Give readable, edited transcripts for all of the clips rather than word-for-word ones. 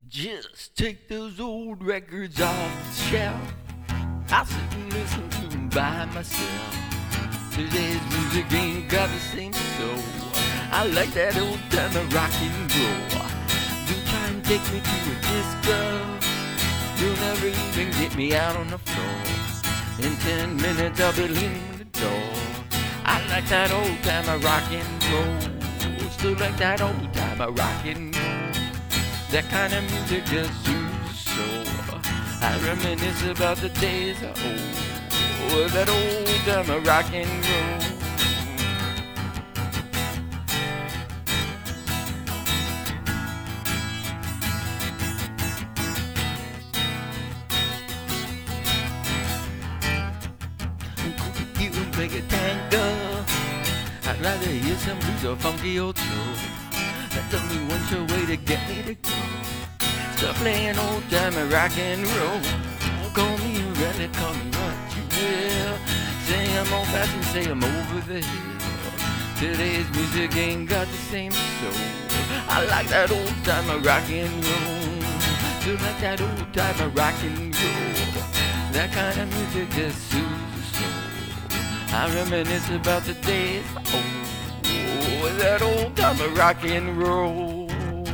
Just take those old records off the shelf. I'll sit and listen to them by myself. Today's music ain't got the same soul. I like that old time of rock and roll. Do try and take me to a disco. You'll never even get me out on the floor. In 10 minutes I'll be leaning the door. I like that old time of rock and roll. Still like that old time of rock and roll. That kind of music just soothes the soul. I reminisce about the days of old. That old time of rock and roll. You make a tango. I'd rather hear some blues or funky old soul. That's only one sure way to get me to go. Stop playing old time and rock and roll. Call me a relic, call me what you will. Say I'm old fashioned, say I'm over the hill. Today's music ain't got the same soul. I like that old time of rock and roll. Still like that old time of rock and roll. That kind of music just soothes the soul. I reminisce about the days of old. That old time of rock and roll.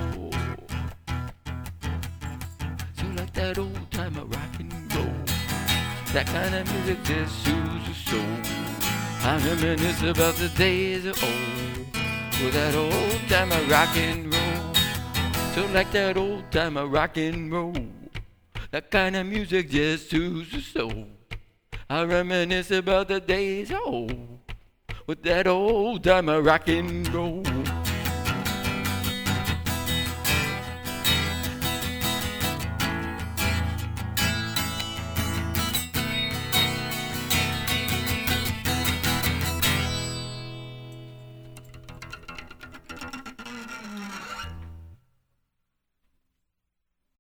So like that old time of rock and roll. That kind of music just soothes the soul. I reminisce about the days of old. That old time of rock and roll. So like that old time of rock and roll. That kind of music just soothes the soul. I reminisce about the days of old. With that old time of rock and roll.